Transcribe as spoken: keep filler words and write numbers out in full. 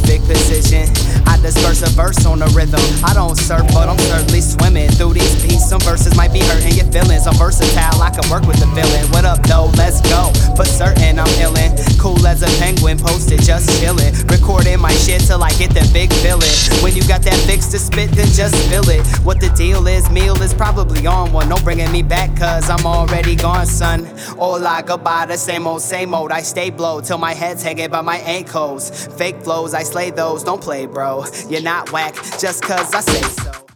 perfect position. I disperse a verse on the rhythm. I don't surf, but I'm certainly swimming through these beats. Some verses might be hurting your feelings. I'm versatile, I can work with the villain. What up though, let's go. For certain I'm illin', cool as a penguin, posted just chillin'. Recording my shit till I hit the big villain. When you got that fix to spit, then just spill it. What the deal is, meal is probably on one. No bringing me back cause I'm already gone, son. All I go by the same old, same old. I stay blow till my head's hanging by my ankles. Fake flows, I slay those, don't play bro. You're not whack just cause I say so.